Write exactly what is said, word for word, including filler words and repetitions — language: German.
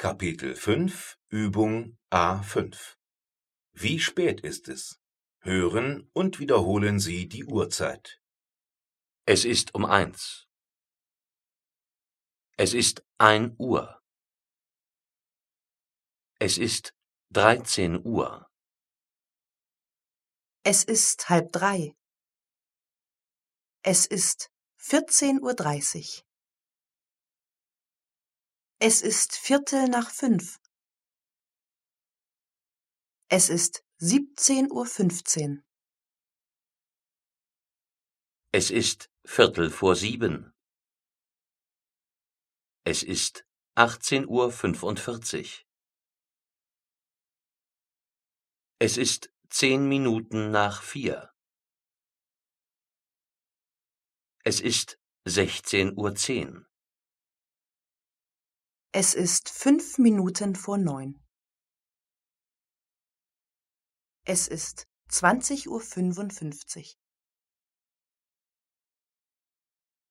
Kapitel fünf, Übung A fünf. Wie spät ist es? Hören und wiederholen Sie die Uhrzeit. Es ist um eins. Es ist ein Uhr. Es ist dreizehn Uhr. Es ist halb drei. Es ist vierzehn Uhr dreißig. Es ist Viertel nach fünf. Es ist siebzehn Uhr fünfzehn. Es ist Viertel vor sieben. Es ist achtzehn Uhr fünfundvierzig. Es ist zehn Minuten nach vier. Es ist sechzehn Uhr zehn. Es ist fünf Minuten vor neun. Es ist zwanzig Uhr fünfundfünfzig.